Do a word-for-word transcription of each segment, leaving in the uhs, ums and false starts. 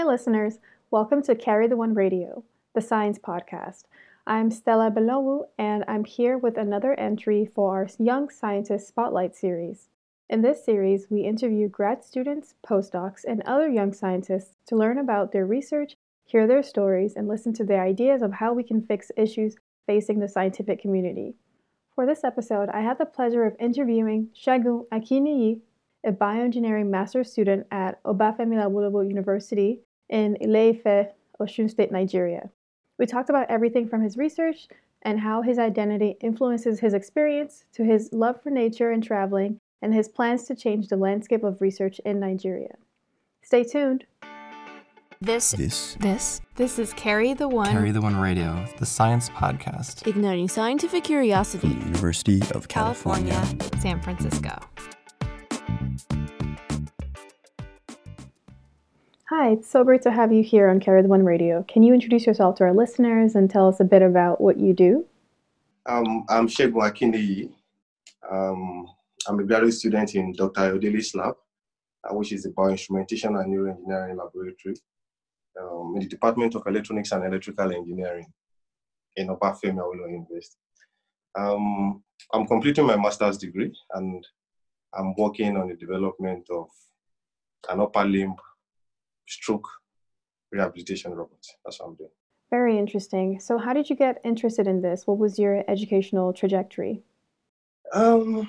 listeners, welcome to Carry the One Radio, the science podcast. I'm Stella Belowu, and I'm here with another entry for our Young Scientist Spotlight series. In this series, we interview grad students, postdocs, and other young scientists to learn about their research, hear their stories, and listen to their ideas of how we can fix issues facing the scientific community. For this episode, I had the pleasure of interviewing Segun Akiniyi, a bioengineering master's student at Obafemi Awolowo University in Ile-Ife, Osun State, Nigeria. We talked about everything from his research and how his identity influences his experience to his love for nature and traveling and his plans to change the landscape of research in Nigeria. Stay tuned. This, This, this, this is Carry the One, Carry the One Radio, the science podcast. igniting scientific curiosity, From the University of California. California, San Francisco. Hi, it's so great to have you here on Carry the One Radio. Can you introduce yourself to our listeners and tell us a bit about what you do? Um, I'm Segun Akiniyi. Um, I'm a graduate student in Doctor Ayodele's lab, uh, which is the Bioinstrumentation and Neuroengineering Laboratory um, in the Department of Electronics and Electrical Engineering in Obafemi Awolowo University. Um, I'm completing my master's degree and I'm working on the development of an upper limb stroke rehabilitation robot. That's what I'm doing. Very interesting. So how did you get interested in this? What was your educational trajectory? Um,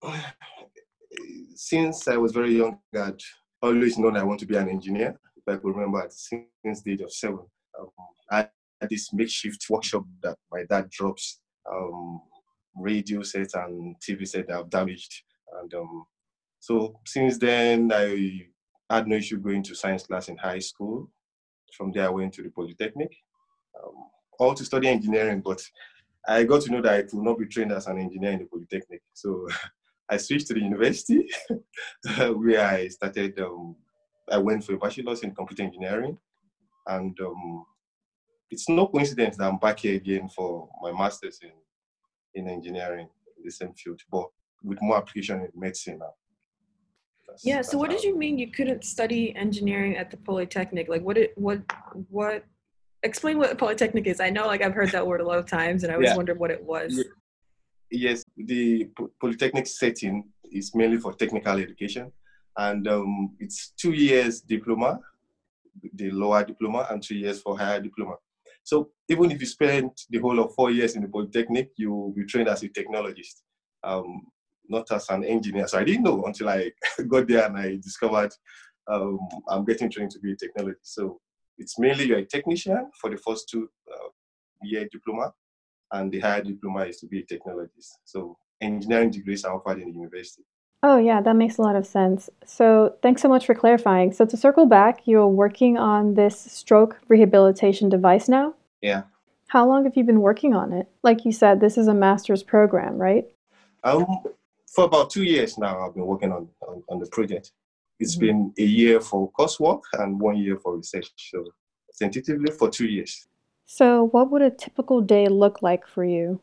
since I was very young, I'd always known I want to be an engineer. If I could remember, at since the age of seven, um, I had this makeshift workshop that my dad drops um, radio sets and T V sets that I've damaged. And um, so since then, I had no issue going to science class in high school. From there, I went to the Polytechnic, um, all to study engineering, but I got to know that I could not be trained as an engineer in the Polytechnic. So I switched to the university where I started, um, I went for a bachelor's in computer engineering. And um, it's no coincidence that I'm back here again for my master's in, in engineering in the same field, but with more application in medicine now. That's, Yeah. that's So what how- did you mean you couldn't study engineering at the Polytechnic? Like, what? Did, what? What? Explain what a Polytechnic is. I know, like, I've heard that word a lot of times, and I always Yeah. wondered what it was. Yeah. Yes, the po- Polytechnic setting is mainly for technical education, and um, it's two years diploma, the lower diploma, and two years for higher diploma. So even if you spend the whole of four years in the Polytechnic, you will be trained as a technologist, um, not as an engineer. So I didn't know until I got there and I discovered um, I'm getting trained to be a technologist. So it's mainly you're a technician for the first two uh, year diploma, and the higher diploma is to be a technologist. So engineering degrees are offered in the university. Oh, yeah, that makes a lot of sense. So thanks so much for clarifying. So to circle back, you're working on this stroke rehabilitation device now? Yeah. How long have you been working on it? Like you said, this is a master's program, right? Um, for about two years now, I've been working on, on, on the project. It's mm-hmm. been a year for coursework and one year for research. So tentatively for two years. So what would a typical day look like for you?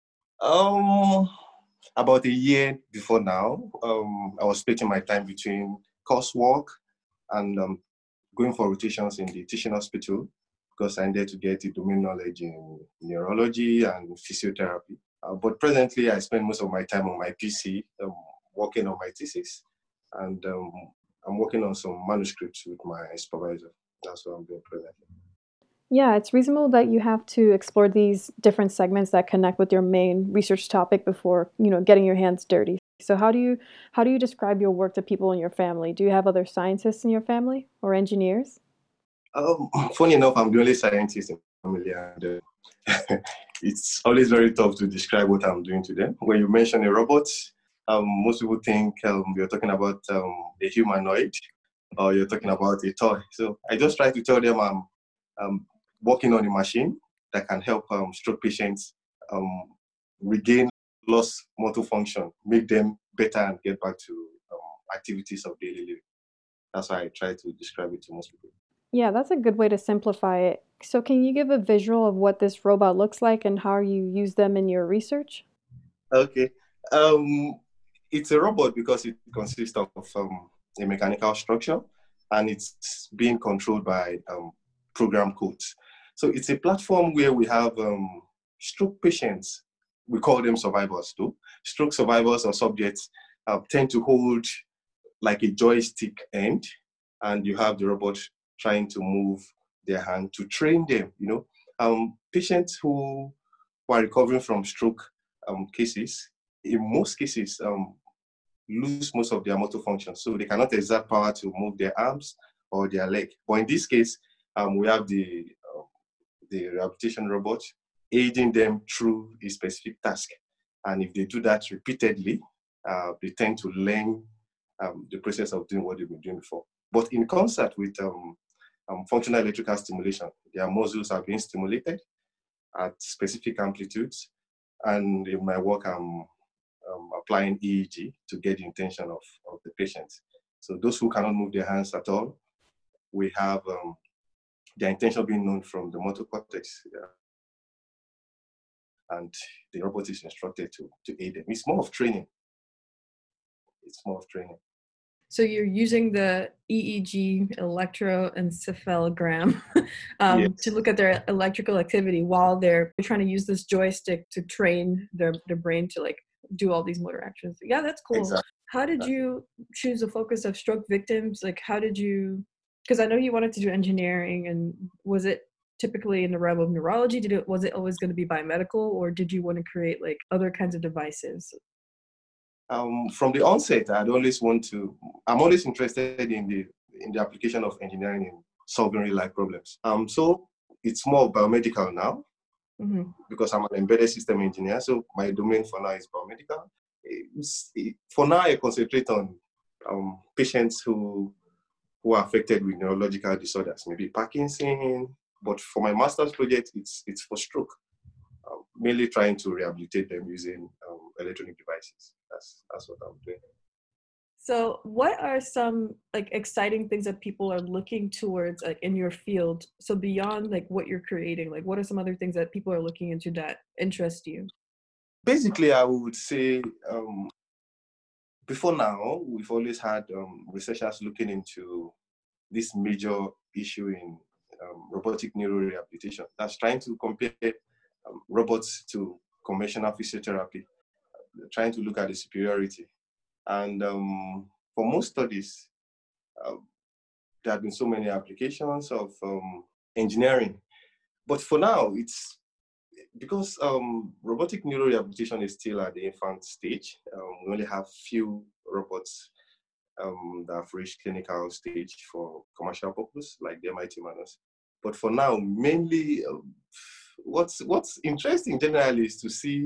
Um, about a year before now, um, I was splitting my time between coursework and um, going for rotations in the teaching hospital because I needed to get the domain knowledge in neurology and physiotherapy. Uh, but presently, I spend most of my time on my P C, um, working on my thesis, and um, I'm working on some manuscripts with my supervisor. That's what I'm doing presently. Yeah, it's reasonable that you have to explore these different segments that connect with your main research topic before, you know, getting your hands dirty. So how do you how do you describe your work to people in your family? Do you have other scientists in your family or engineers? Um, funny enough, I'm the only scientist in the family, and uh, it's always very tough to describe what I'm doing to them. When you mention a robot, um, most people think um, you're talking about um, a humanoid or you're talking about a toy. So I just try to tell them I'm um, working on a machine that can help um, stroke patients um, regain lost motor function, make them better and get back to um, activities of daily living. That's why I try to describe it to most people. Yeah, that's a good way to simplify it. So can you give a visual of what this robot looks like and how you use them in your research? Okay. Um, it's a robot because it consists of um, a mechanical structure and it's being controlled by um, program codes. So it's a platform where we have um, stroke patients. We call them survivors too. Stroke survivors or subjects uh, tend to hold like a joystick end, and you have the robot trying to move their hand to train them. You know, um, patients who, who are recovering from stroke um, cases, in most cases, um, lose most of their motor function, so they cannot exert power to move their arms or their leg. But in this case, um, we have the uh, the rehabilitation robot aiding them through a specific task, and if they do that repeatedly, uh, they tend to learn um, the process of doing what they've been doing before. But in concert with um, um, functional electrical stimulation, their muscles are being stimulated at specific amplitudes, and in my work, I'm Um, applying E E G to get the intention of, of the patient. So those who cannot move their hands at all, we have um, their intention being known from the motor cortex, yeah. And the robot is instructed to, to aid them. It's more of training. It's more of training. So you're using the E E G electroencephalogram um, yes. to look at their electrical activity while they're trying to use this joystick to train their, their brain to like do all these motor actions. Yeah, that's cool. Exactly. How did you choose the focus of stroke victims? Like, how did you, because I know you wanted to do engineering, and was it typically in the realm of neurology? Did it, was it always going to be biomedical, or did you want to create like other kinds of devices? Um, from the onset, I'd always want to, I'm always interested in the in the application of engineering in solving real life problems. Um, so it's more biomedical now, mm-hmm. because I'm an embedded system engineer. So my domain for now is biomedical. It's, it, for now, I concentrate on um, patients who who are affected with neurological disorders, maybe Parkinson. But for my master's project, it's it's for stroke. Um, mainly trying to rehabilitate them using um, electronic devices. That's that's what I'm doing. So what are some like exciting things that people are looking towards like in your field? So beyond like what you're creating, like what are some other things that people are looking into that interest you? Basically, I would say um, before now, we've always had um, researchers looking into this major issue in um, robotic neurorehabilitation. That's trying to compare um, robots to conventional physiotherapy, trying to look at the superiority. And um, for most studies, uh, there have been so many applications of um, engineering. But for now, it's because um, robotic neurorehabilitation is still at the infant stage. Um, we only have few robots um, that have reached clinical stage for commercial purpose, like the M I T Manus. But for now, mainly, uh, what's what's interesting generally is to see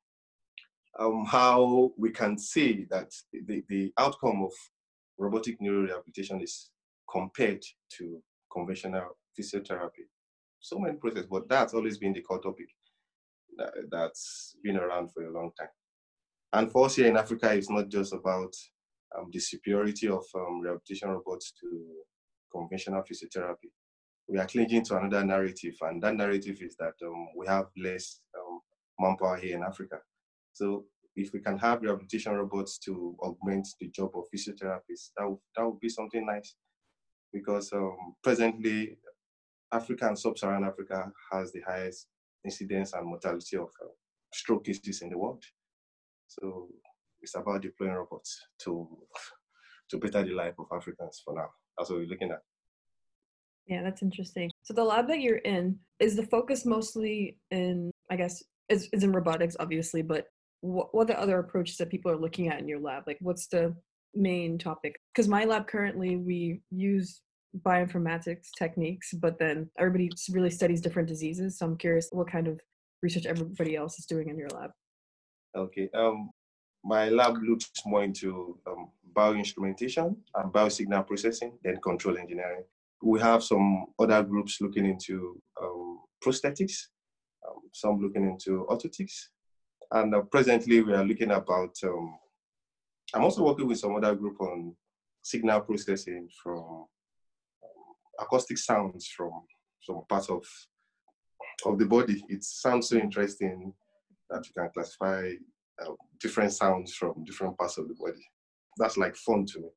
um, how we can say that the, the outcome of robotic neurorehabilitation is compared to conventional physiotherapy. So many processes, but that's always been the core topic that, that's been around for a long time. And for us here in Africa, it's not just about um, the superiority of um, rehabilitation robots to conventional physiotherapy. We are clinging to another narrative, and that narrative is that um, we have less um, manpower here in Africa. So if we can have rehabilitation robots to augment the job of physiotherapists, that would, that would be something nice. Because um, presently, Africa and sub-Saharan Africa has the highest incidence and mortality of uh, stroke cases in the world. So it's about deploying robots to to better the life of Africans for now. That's what we're looking at. Yeah, that's interesting. So the lab that you're in, is the focus mostly in, I guess, is, is in robotics, obviously, but what, what are the other approaches that people are looking at in your lab? Like, what's the main topic? Because my lab currently, we use bioinformatics techniques, but then everybody really studies different diseases. So I'm curious what kind of research everybody else is doing in your lab. Okay. Um, my lab looks more into um, bioinstrumentation and biosignal processing, then control engineering. We have some other groups looking into um, prosthetics, um, some looking into orthotics. And uh, presently we are looking about, um, I'm also working with some other group on signal processing from um, acoustic sounds from some parts of, of the body. It sounds so interesting that you can classify uh, different sounds from different parts of the body. That's like fun to me.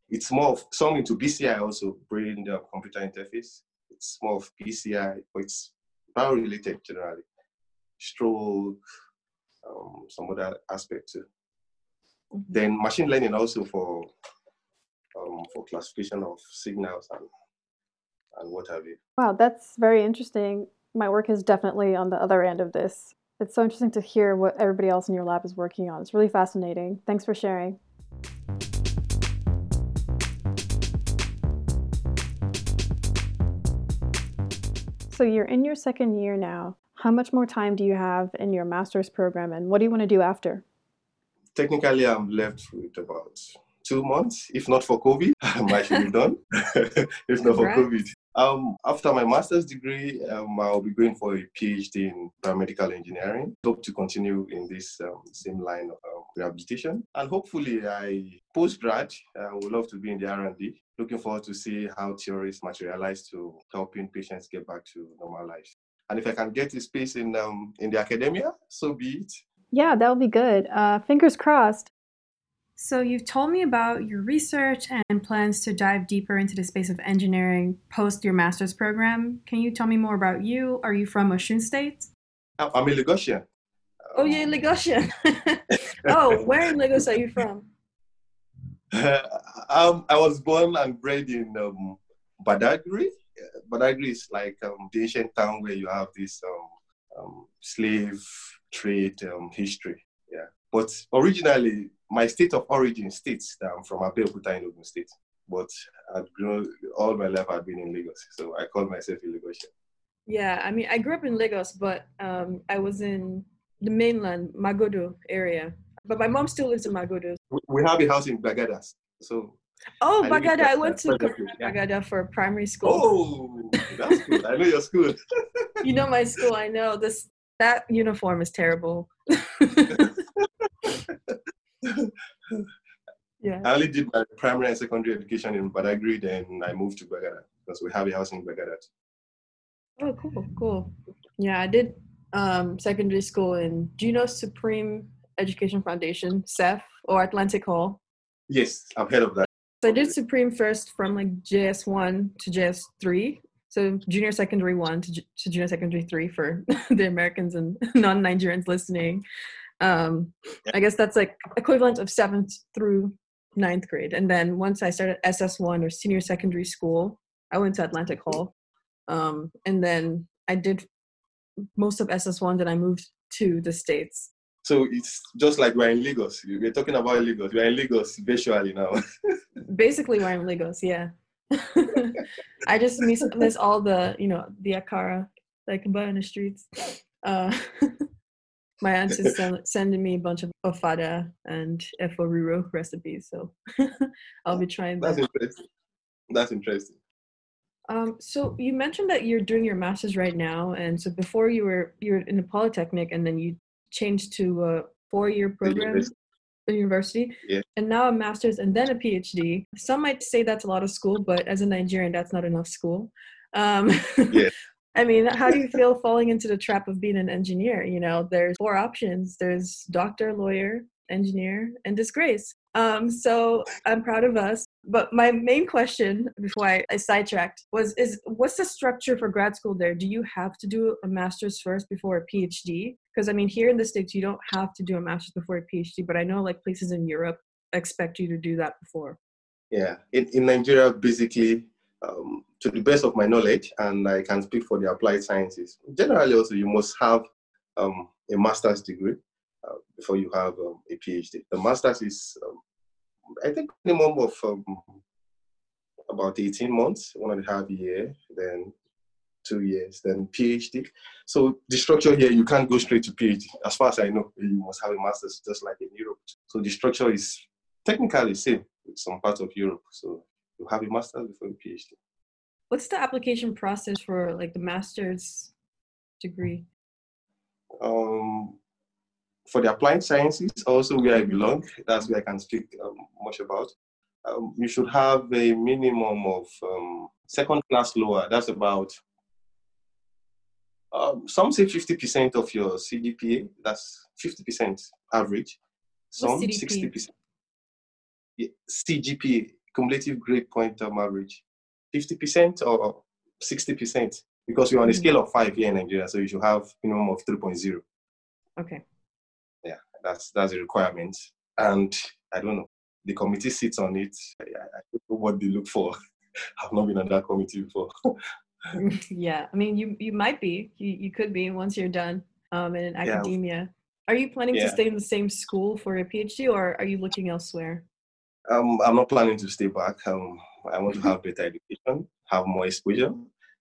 it's more of some into B C I also, brain uh, computer interface. It's more of P C I, but it's bio-related generally. Stroke, um, some other aspect too. Mm-hmm. Then machine learning also for um, for classification of signals and and what have you. Wow, that's very interesting. My work is definitely on the other end of this. It's so interesting to hear what everybody else in your lab is working on. It's really fascinating. Thanks for sharing. So you're in your second year now. How much more time do you have in your master's program, and what do you want to do after? Technically, I'm left with about two months. If not for COVID, I might be done. If not for right. COVID. Um, after my master's degree, um, I'll be going for a PhD in biomedical engineering. Hope to continue in this um, same line of um, rehabilitation. And hopefully, I post-grad, I would love to be in the R and D. Looking forward to see how theories materialize to helping patients get back to normal life. And if I can get a space in um, in the academia, so be it. Yeah, that would be good. Uh, fingers crossed. So you've told me about your research and plans to dive deeper into the space of engineering post your master's program. Can you tell me more about you? Are you from Osun State? I'm a Lagosian. Oh, you're a Lagosian. Oh, where in Lagos are you from? Uh, um, I was born and bred in um, Badagry. Badagry is like um, the ancient town where you have this um, um, slave trade um, history. Yeah, but originally my state of origin states that I'm from Abeokuta in Ogun State. But I've grown all my life. I've been in Lagos, so I call myself a Lagosian. Yeah, I mean, I grew up in Lagos, but um, I was in the mainland Magodo area. But my mom still lives in Magodo. We have a house in Bagadas, so. Oh, I Bagada! I went to Bagada yeah. for primary school. Oh, that's good. I know your school. You know my school. I know this. That uniform is terrible. Yeah. I only did my primary and secondary education in Badagry, then I moved to Bagada because we have a house in Bagada. Oh, cool, cool. Yeah, I did um, secondary school in. Do you know Supreme Education Foundation, S E F, or Atlantic Hall? Yes, I've heard of that. So I did Supreme first from like J S one to J S three. So junior secondary one to, to junior secondary three for the Americans and non-Nigerians listening. Um, I guess that's like equivalent of seventh through ninth grade. And then once I started S S one or senior secondary school, I went to Atlantic Hall. Um, and then I did most of S S one, then I moved to the States. So it's just like we're in Lagos. We're talking about Lagos. We're in Lagos virtually now. Basically, we're in Lagos, yeah. I just miss, miss all the, you know, the akara that I can buy on the streets. Uh, my aunt is send, sending me a bunch of ofada and eforiro recipes, so I'll be trying that. That's interesting. That's interesting. Um, so you mentioned that you're doing your master's right now, and so before you were you were in the Polytechnic, and then you changed to a four-year program at the university, yeah. And now a master's and then a PhD. Some might say that's a lot of school, but as a Nigerian, that's not enough school. Um, yeah. I mean, how do you feel falling into the trap of being an engineer? You know, there's four options. There's doctor, lawyer, engineer, and disgrace. Um, so I'm proud of us. But my main question before I, I sidetracked was, is what's the structure for grad school there? Do you have to do a master's first before a PhD? Because I mean, here in the States, you don't have to do a master's before a PhD, but I know like places in Europe expect you to do that before. Yeah, in, in Nigeria, basically, um, to the best of my knowledge, and I can speak for the applied sciences, generally also you must have um, a master's degree uh, before you have um, a PhD. The master's is, um, I think, minimum of um, about eighteen months, one and a half year, then two years, then PhD. So the structure here, you can't go straight to PhD. As far as I know, you must have a master's just like in Europe. So the structure is technically the same with some parts of Europe. So you have a master's before a PhD. What's the application process for like the master's degree? Um, for the applied sciences, also where I belong, that's where I can speak um, much about. Um, you should have a minimum of um, second class lower. That's about, um, some say fifty percent of your C G P A. That's fifty percent average. Some sixty percent. Yeah, C G P A, cumulative grade point um, average, fifty percent or sixty percent, because we're on a scale of five here in Nigeria, so you should have minimum of three point zero. Okay. Yeah, that's that's a requirement. And I don't know, the committee sits on it. I, I don't know what they look for. I've not been on that committee before. Yeah, I mean, you you might be, you, you could be once you're done um, in Yeah. academia. Are you planning to Yeah. stay in the same school for a PhD, or are you looking elsewhere? Um, I'm not planning to stay back. Um, I want to have better education, have more exposure.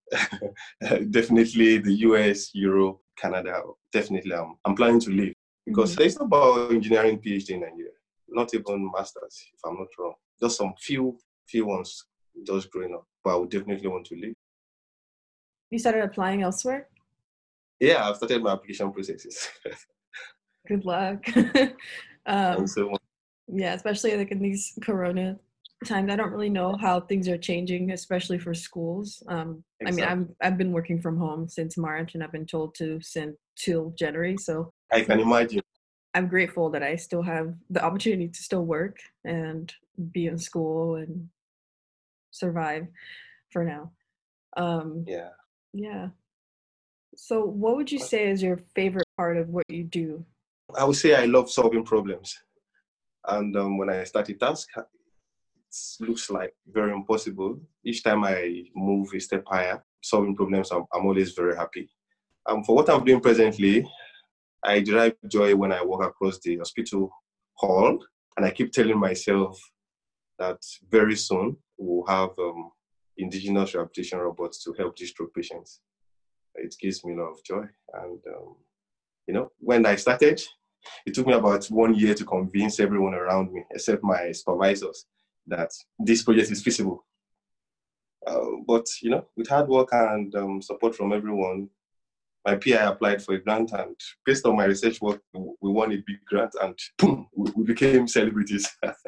Definitely the U S, Europe, Canada. Definitely, um, I'm planning to leave because Mhm. it's not about engineering PhD in Nigeria. Not even masters, if I'm not wrong. Just some few few ones just growing up. But I would definitely want to leave. You started applying elsewhere? Yeah, I've started my application processes. Good luck. um, And so yeah, especially like in these Corona times, I don't really know how things are changing, especially for schools. Um, I mean, Exactly. I'm I've been working from home since March, and I've been told to send till January. So I can imagine. I'm grateful that I still have the opportunity to still work and be in school and survive for now. Um, Yeah. yeah. So what would you say is your favorite part of what you do? I would say I love solving problems. And um, when I start a task, it looks like very impossible. Each time I move a step higher, solving problems, I'm, I'm always very happy. Um, for what I'm doing presently, I derive joy when I walk across the hospital hall, and I keep telling myself that very soon we'll have um, indigenous rehabilitation robots to help these stroke patients. It gives me a lot of joy. And, um, you know, when I started, it took me about one year to convince everyone around me, except my supervisors, that this project is feasible. Uh, but, you know, with hard work and um, support from everyone, my P I applied for a grant, and based on my research work, we won a big grant, and boom, we became celebrities.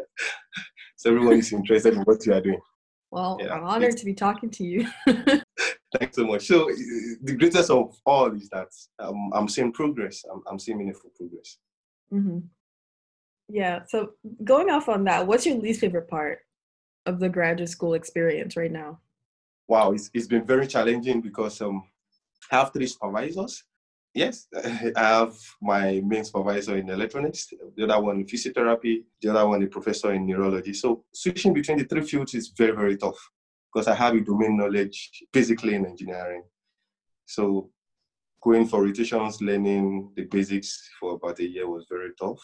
So everyone is interested in what you are doing. Well, Yeah, I'm honored it's- to be talking to you. Thanks so much. So uh, the greatest of all is that um, I'm seeing progress. I'm, I'm seeing meaningful progress. hmm Yeah. So going off on that, what's your least favorite part of the graduate school experience right now? Wow, it's, it's been very challenging because um, I have three supervisors. Yes, I have my main supervisor in electronics, the other one in physiotherapy, the other one a professor in neurology. So switching between the three fields is very, very tough because I have a domain knowledge basically in engineering. So going for rotations, learning the basics for about a year was very tough.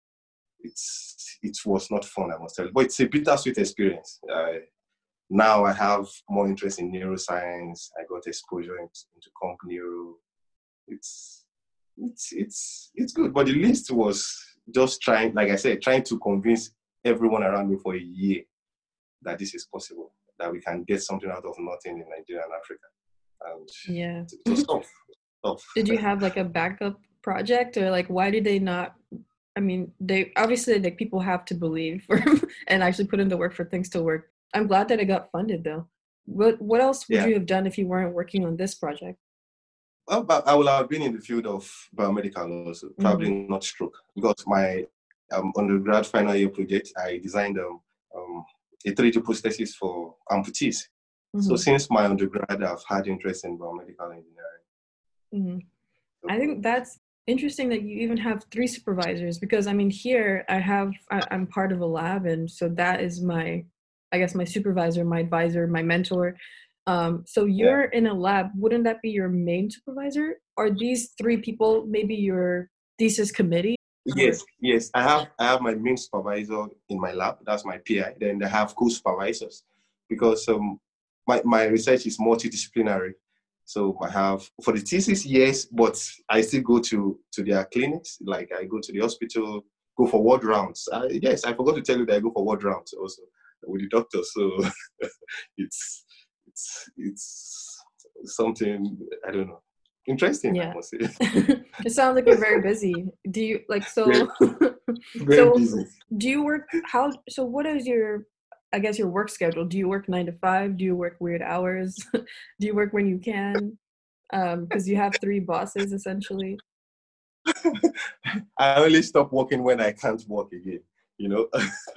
It's it was not fun, I must tell you, but it's a bittersweet experience. Uh, now I have more interest in neuroscience. I got exposure into, into comp neuro. It's it's it's it's good, but the least was just trying, like I said, trying to convince everyone around me for a year that this is possible, that we can get something out of nothing in Nigeria and Africa. And Yeah. it was tough. tough. Did you have like a backup project, or like why did they not? I mean, they obviously like people have to believe and actually put in the work for things to work. I'm glad that it got funded though. What what else would Yeah. you have done if you weren't working on this project? Well, but I will have been in the field of biomedical also, probably not stroke, because my um, undergrad final year project, I designed um, um, a three D prosthesis for amputees. So Mhm. since my undergrad, I've had interest in biomedical engineering. Mhm. I think that's interesting that you even have three supervisors, because I mean here I have I, I'm part of a lab, and so that is my I guess my supervisor, my advisor, my mentor. Um, so you're in a lab, wouldn't that be your main supervisor? Are these three people maybe your thesis committee? Yes, yes. I have I have my main supervisor in my lab. That's my P I. Then I have co-supervisors because um my, my research is multidisciplinary. So I have for the thesis, yes, but I still go to to their clinics. Like I go to the hospital, go for ward rounds. Uh, yes, I forgot to tell you that I go for ward rounds also with the doctor. So it's it's it's something I don't know. Interesting, Yeah. I must say. It sounds like you're very busy. Do you like so Very, very so busy. do you work how so what is your I guess your work schedule? Do you work nine to five? Do you work weird hours? Do you work when you can? Um, because you have three bosses essentially. I only stop working when I can't work again. you know.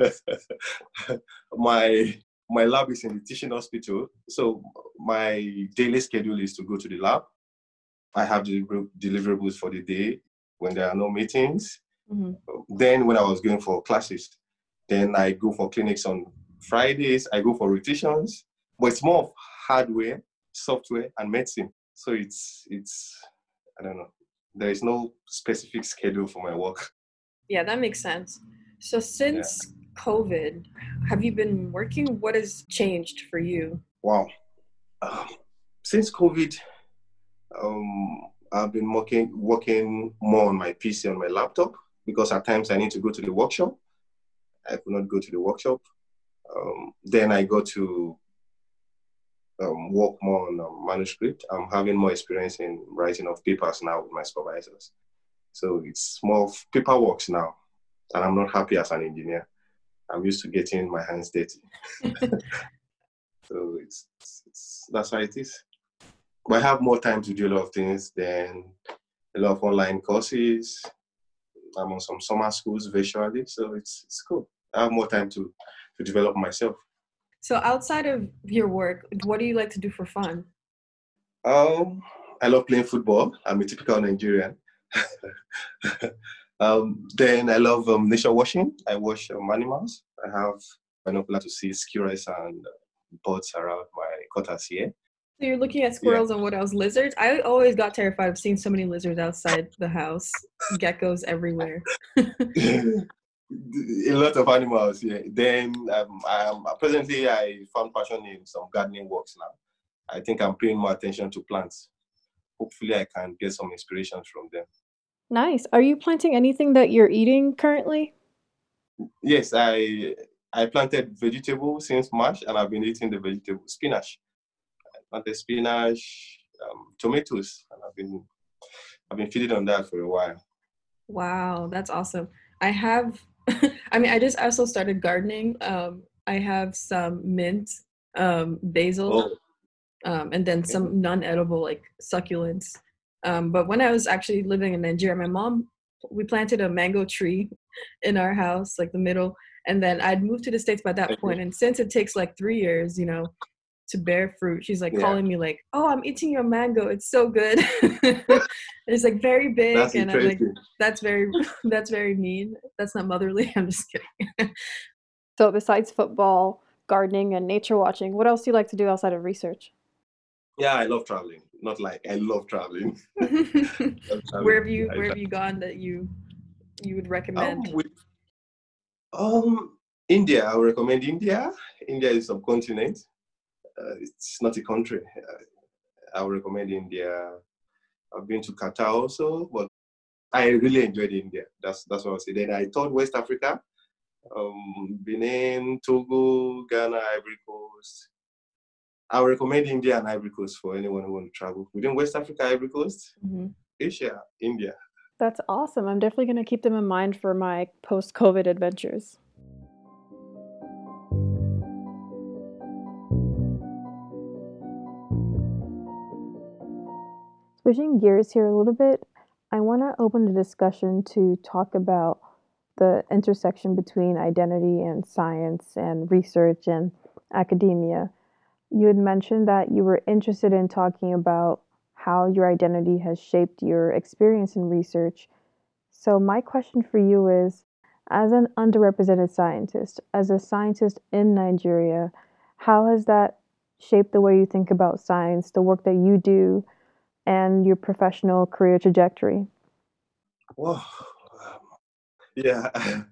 my my lab is in the teaching hospital, so my daily schedule is to go to the lab. I have the deliverables for the day when there are no meetings. Mm-hmm. Then when I was going for classes, then I go for clinics on Fridays. I go for rotations, but it's more of hardware, software, and medicine. So it's it's I don't know. There is no specific schedule for my work. Yeah, that makes sense. So since yeah. COVID, have you been working? What has changed for you? Wow. Uh, since COVID, um, I've been working working more on my P C, on my laptop, because at times I need to go to the workshop. I could not go to the workshop. Um, then I got to um, work more on um, manuscript. I'm having more experience in writing of papers now with my supervisors. So it's more of paperwork now, and I'm not happy as an engineer. I'm used to getting my hands dirty. So it's, it's, it's that's how it is. But I have more time to do a lot of things, then a lot of online courses. I'm on some summer schools virtually, so it's it's cool. I have more time to, to develop myself. So outside of your work, what do you like to do for fun? Um, I love playing football. I'm a typical Nigerian. um, then I love um, nature watching. I watch um, animals. I have binocular to see squirrels and birds around my quarters here. So you're looking at squirrels yeah. and what else? Lizards? I always got terrified of seeing so many lizards outside the house. Geckos everywhere. A lot of animals, yeah. Then um, I'm, presently I found passion in some gardening works now. I think I'm paying more attention to plants. Hopefully I can get some inspirations from them. Nice. Are you planting anything that you're eating currently? Yes, I I planted vegetables since March, and I've been eating the vegetable spinach. I planted spinach, um, tomatoes, and I've been I've been feeding on that for a while. Wow, that's awesome. I have, I mean, I just also started gardening. Um, I have some mint, um, basil, oh. um, and then some non-edible like succulents. Um, but when I was actually living in Nigeria, my mom, we planted a mango tree in our house, like the middle. And then I'd moved to the States by that point. And since it takes like three years, you know, to bear fruit, she's like yeah. calling me like, oh, I'm eating your mango. It's so good. It's like very big. That's and I'm like, that's very, that's very mean. That's not motherly. I'm just kidding. So besides football, gardening, and nature watching, what else do you like to do outside of research? Yeah, I love traveling. Not like I love traveling. love traveling. Where have you Where have you gone that you you would recommend? Um, with, um India. I would recommend India. India is a subcontinent. Uh, it's not a country. Uh, I would recommend India. I've been to Qatar also, but I really enjoyed India. That's that's what I say. Then I thought West Africa, um, Benin, Togo, Ghana, Ivory Coast. I would recommend India and Ivory Coast for anyone who wants to travel. Within West Africa, Ivory Coast, mm-hmm. Asia, India. That's awesome. I'm definitely going to keep them in mind for my post-COVID adventures. Switching gears here a little bit, I want to open the discussion to talk about the intersection between identity and science and research and academia. You had mentioned that you were interested in talking about how your identity has shaped your experience in research. So my question for you is, as an underrepresented scientist, as a scientist in Nigeria, how has that shaped the way you think about science, the work that you do, and your professional career trajectory? Well, yeah.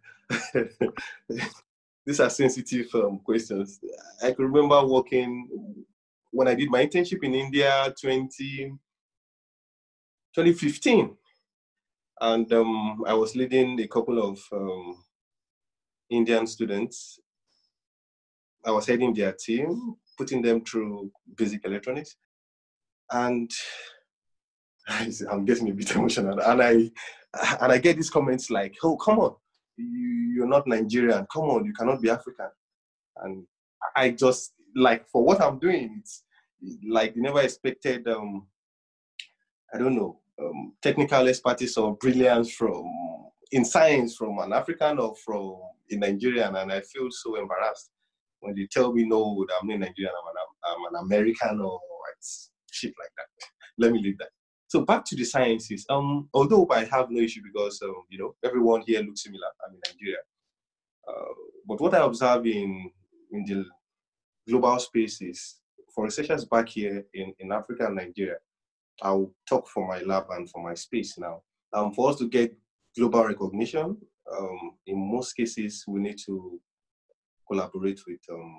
These are sensitive um, questions. I can remember working, when I did my internship in India twenty, twenty fifteen, and um, I was leading a couple of um, Indian students. I was heading their team, putting them through basic electronics, and I'm getting a bit emotional. And I and I get these comments like, "Oh, come on, you're not Nigerian. Come on, you cannot be African." And I just, like, for what I'm doing, it's like they never expected, um, I don't know, um, technical expertise or brilliance from in science from an African or from a Nigerian, and I feel so embarrassed when they tell me, no, that I'm not Nigerian, I'm an, I'm an American, or it's shit like that. Let me leave that. So back to the sciences. Um, although I have no issue because, um, you know, everyone here looks similar. I'm in Nigeria. Uh, but what I observe in, in the global space is, for researchers back here in, in Africa and Nigeria, I'll talk for my lab and for my space now. Um, for us to get global recognition, um, in most cases, we need to collaborate with um,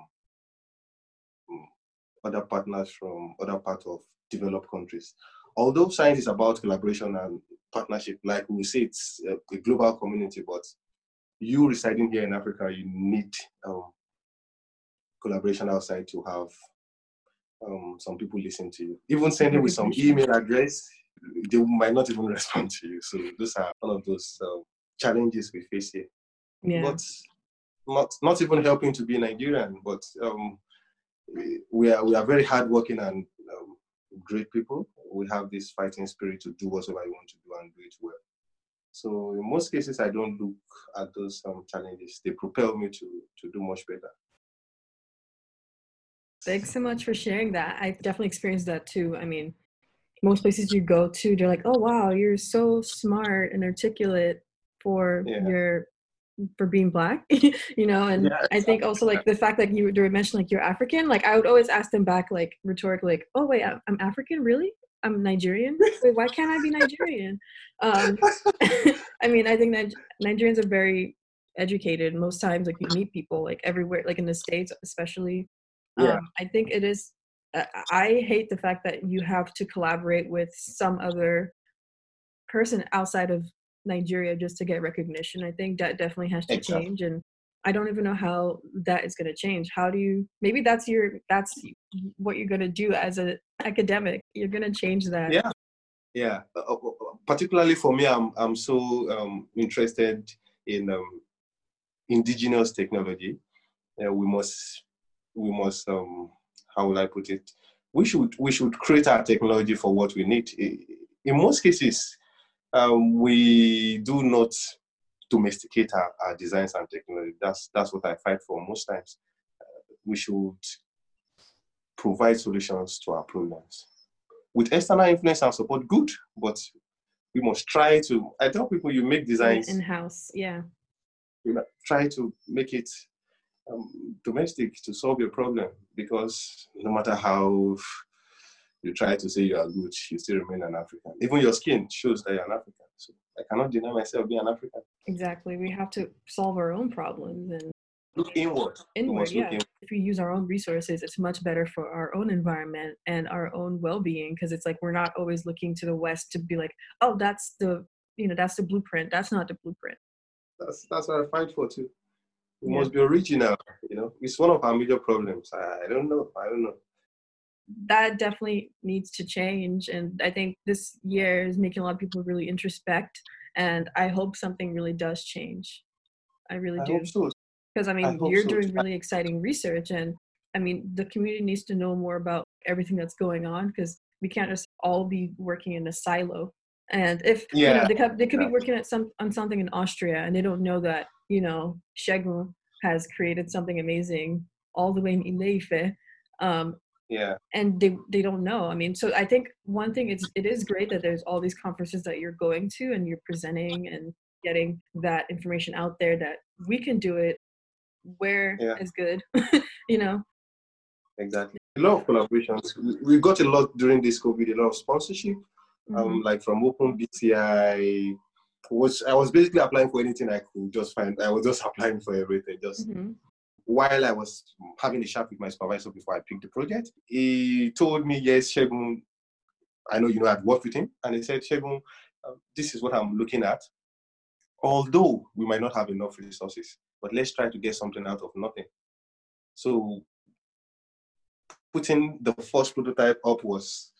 other partners from other parts of developed countries. Although science is about collaboration and partnership, like we say, it's a, a global community, but you residing here in Africa, you need um, collaboration outside to have um, some people listen to you. Even sending with some email address, they might not even respond to you. So those are one of those uh, challenges we face here. Yeah. But not not even helping to be Nigerian, but um, we are we are very hardworking and um, great people. We have this fighting spirit to do whatever I want to do and do it well. So in most cases, I don't look at those um, challenges. They propel me to to do much better. Thanks so much for sharing that. I definitely experienced that too. I mean, most places you go to, they're like, oh, wow, you're so smart and articulate for yeah. your, for being Black, you know? And yeah, exactly. I think also like the fact that you were mentioned, like you're African, like I would always ask them back, like rhetorically, like, oh, wait, I'm, I'm African, really? I'm Nigerian? Wait, why can't I be Nigerian? Um, I mean, I think that Nigerians are very educated. Most times, like you meet people like everywhere, like in the States, especially. Yeah. Um, I think it is, uh, I hate the fact that you have to collaborate with some other person outside of Nigeria just to get recognition. I think that definitely has to exactly. change. And I don't even know how that is going to change. How do you, maybe that's your, that's what you're going to do as an academic. You're going to change that. Yeah. Yeah. Uh, particularly for me, I'm, I'm so um, interested in um, indigenous technology. Uh, we must, we must, um, how will I put it? We should, we should create our technology for what we need. In most cases, um, we do not domesticate our, our designs and technology. That's, that's what I fight for most times. Uh, we should provide solutions to our problems. With external influence and support, good, but we must try to, I tell people you make designs in-house, yeah. You know, try to make it um, domestic to solve your problem, because no matter how you try to say you are good, you still remain an African. Even your skin shows that you're an African. So I cannot deny myself being an African. Exactly. We have to solve our own problems and look inward. Inward, yeah. Inward. If we use our own resources, it's much better for our own environment and our own well-being, because it's like we're not always looking to the West to be like, oh, that's the, you know, that's the blueprint. That's not the blueprint. That's that's what I fight for too. We yeah. must be original. You know, it's one of our major problems. I, I don't know. I don't know. That definitely needs to change, and I think this year is making a lot of people really introspect. And I hope something really does change. I really I do. Hope so. Because I mean, I you're so. doing really exciting research, and I mean, the community needs to know more about everything that's going on, because we can't just all be working in a silo. And if yeah, you know, they could, they could yeah. be working at some on something in Austria, and they don't know that, you know, Segun has created something amazing all the way in Ile-Ife. Um, yeah. And they they don't know. I mean, so I think one thing is it is great that there's all these conferences that you're going to and you're presenting and getting that information out there that we can do it where yeah. is good, you know. Exactly. A lot of collaborations. We got a lot during this COVID, a lot of sponsorship. Mm-hmm. Um, like from Open B T I, which I was basically applying for anything I could just find. I was just applying for everything. Just mm-hmm. while I was having a chat with my supervisor before I picked the project, he told me, yes, Segun, I know you know I'd worked with him, and he said, Segun, uh, this is what I'm looking at. Although we might not have enough resources, but let's try to get something out of nothing. So putting the first prototype up was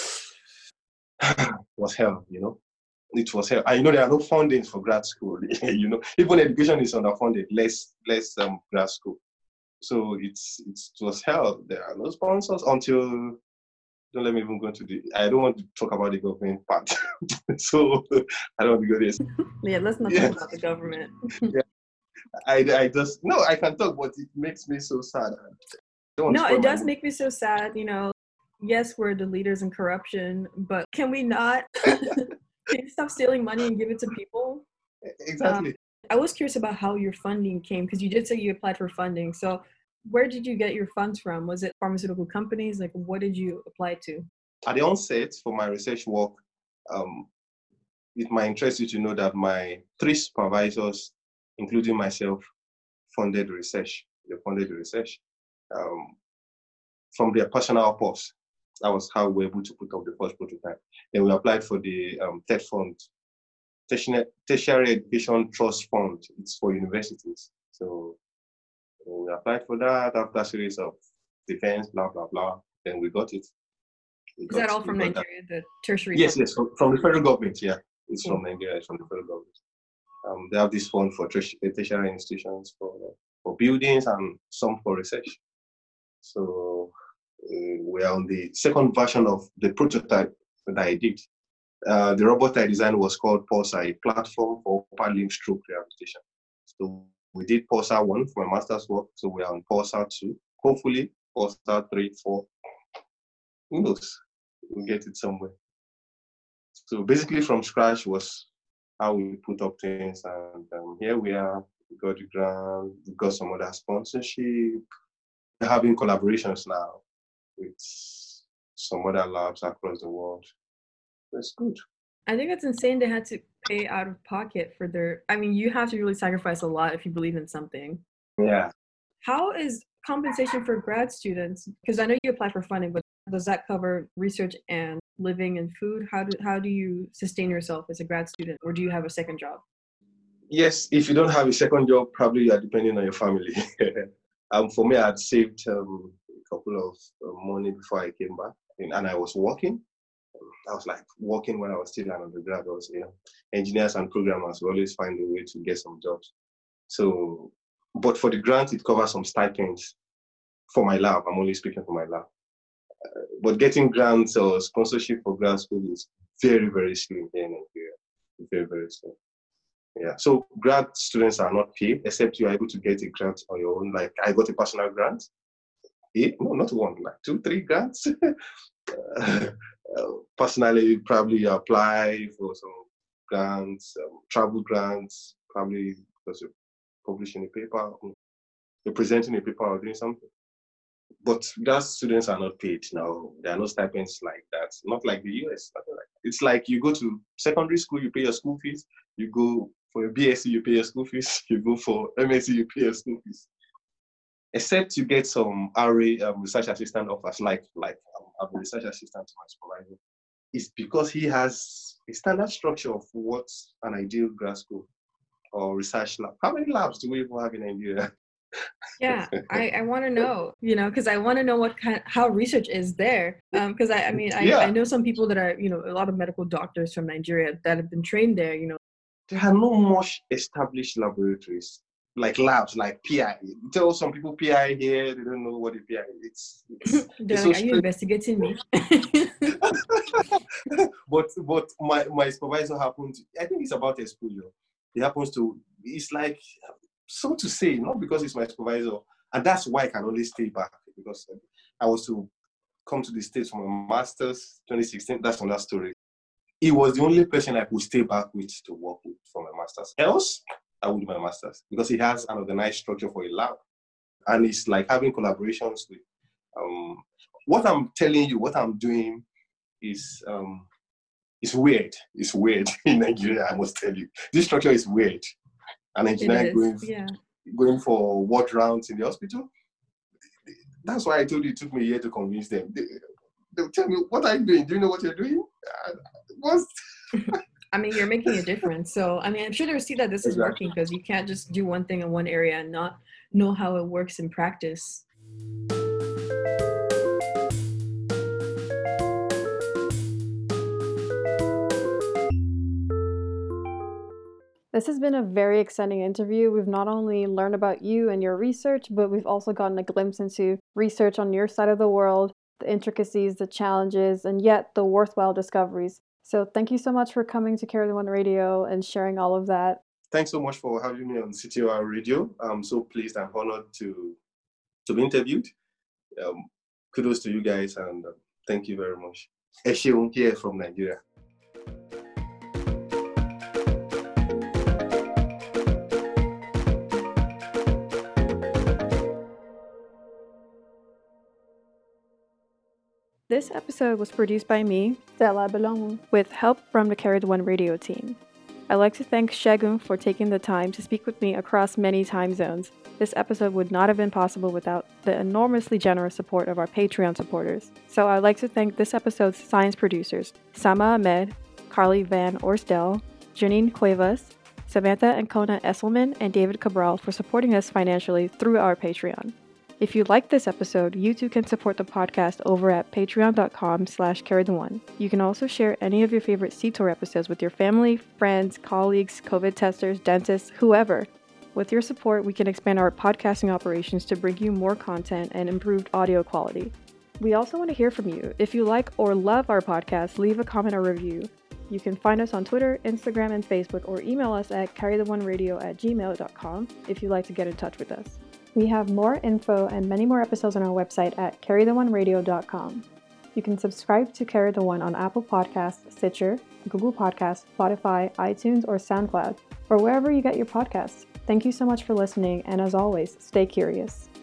was hell, you know. It was hell. And you know, there are no fundings for grad school. You know, even education is underfunded, less less um, grad school. So it's, it's it was hell. There are no sponsors until don't let me even go into the, I don't want to talk about the government part. So I don't want to go there. Yeah, let's not Yeah. talk about the government. Yeah. I, I just, no, I can talk, but it makes me so sad. I don't want to No, spoil it my does mood. make me so sad. You know, yes, we're the leaders in corruption, but can we not can you stop stealing money and give it to people? Exactly. Um, I was curious about how your funding came, because you did say you applied for funding. So where did you get your funds from? Was it pharmaceutical companies? Like, what did you apply to? At the onset for my research work, um, it might interest you to know that my three supervisors, including myself, funded the research. They funded the research um, from their personal purse. That was how we were able to put up the first prototype. Then we applied for the um, TED fund, Tertiary Tertiary Education Trust Fund. It's for universities. So we applied for that after a series of defense, blah, blah, blah. Then we got it. We Is got- that all we from got that. Nigeria, the tertiary? Yes, fund? yes, from, from the federal government, yeah. It's Cool. from Nigeria, it's from the federal government. Um, they have this fund for terti- tertiary institutions, for, for buildings and some for research. So uh, we're on the second version of the prototype that I did. Uh, the robot I designed was called Pulsar, a platform for upper limb stroke rehabilitation. So we did Pulsar one for my master's work, so we're on Pulsar two. Hopefully, Pulsar three, four. Who knows? We'll get it somewhere. So basically, from scratch was how we put up things, and um, here we are. We got the grant, we got some other sponsorship. We're having collaborations now with some other labs across the world. That's good. I think it's insane they had to pay out of pocket for their, I mean, you have to really sacrifice a lot if you believe in something. Yeah. How is compensation for grad students? Because I know you applied for funding, but does that cover research and living and food? How do how do you sustain yourself as a grad student, or do you have a second job? Yes, if you don't have a second job, probably you are depending on your family. um, for me, I had saved um, a couple of uh, money before I came back, and, and I was working. I was like working when I was still an undergrad. I was, you know, engineers and programmers will always find a way to get some jobs. So, but for the grant, it covers some stipends for my lab. I'm only speaking for my lab. Uh, but getting grants or sponsorship for grad school is very, very slim here in Nigeria. Very, very slim. Yeah. So grad students are not paid except you are able to get a grant on your own. Like I got a personal grant. Eight, no, not one, like two, three grants. uh, personally, probably you apply for some grants, um, travel grants, probably because you're publishing a paper, you're presenting a paper or doing something. But grad students are not paid now. There are no stipends like that. Not like the U S. Nothing like that. It's like you go to secondary school, you pay your school fees. You go for your B S c, you pay your school fees. You go for M S c, you pay your school fees. Except you get some R A um, research assistant offers, like like um, I'm a research assistant to my supervisor. It's because he has a standard structure of what an ideal grad school or research lab. How many labs do we even have in Nigeria? Yeah, I, I want to know, you know, because I want to know what kind, how research is there. Because I, I mean, I, Yeah. I know some people that are, you know, a lot of medical doctors from Nigeria that have been trained there, you know. There are no much established laboratories, like labs, like P I. You tell some people P I here, they don't know what the P I is. It's, it's, They're it's like, so are you strange. investigating me? but but my, my supervisor happened, I think it's about exposure. He happens to, it's like, so to say, not because it's my supervisor. And that's why I can only stay back, because I was to come to the States for my master's, twenty sixteen, that's another story. He was the only person I could stay back with to work with for my master's. Else, I would do my master's, because he has an organized structure for a lab. And it's like having collaborations with, um, what I'm telling you, what I'm doing is, um, it's weird. It's weird in Nigeria, I must tell you. This structure is weird. An engineer It going, is, yeah. going for ward rounds in the hospital. That's why I told you it took me a year to convince them. They, they'll tell me, what are you doing? Do you know what you're doing? Uh, what's... I mean, you're making a difference. So, I mean, I'm sure they see that this is Exactly. working, because you can't just do one thing in one area and not know how it works in practice. This has been a very exciting interview. We've not only learned about you and your research, but we've also gotten a glimpse into research on your side of the world. the intricacies, the challenges, and yet the worthwhile discoveries. So thank you so much for coming to Carry the One Radio and sharing all of that. Thanks so much for having me on C T O R Radio. I'm so pleased and honored to to be interviewed. Um, kudos to you guys, and uh, thank you very much. Esheun here from Nigeria. This episode was produced by me, Stella Belongu, with help from the Carry the One Radio team. I'd like to thank Segun for taking the time to speak with me across many time zones. This episode would not have been possible without the enormously generous support of our Patreon supporters. So I'd like to thank this episode's science producers, Sama Ahmed, Carly Van Orstel, Janine Cuevas, Samantha and Kona Esselman, and David Cabral for supporting us financially through our Patreon. If you like this episode, you too can support the podcast over at patreon.com slash carry the one. You can also share any of your favorite C T O R episodes with your family, friends, colleagues, COVID testers, dentists, whoever. With your support, we can expand our podcasting operations to bring you more content and improved audio quality. We also want to hear from you. If you like or love our podcast, leave a comment or review. You can find us on Twitter, Instagram, and Facebook, or email us at carry the one radio at gmail dot com if you'd like to get in touch with us. We have more info and many more episodes on our website at carry the one radio dot com. You can subscribe to Carry the One on Apple Podcasts, Stitcher, Google Podcasts, Spotify, iTunes, or SoundCloud, or wherever you get your podcasts. Thank you so much for listening, and as always, stay curious.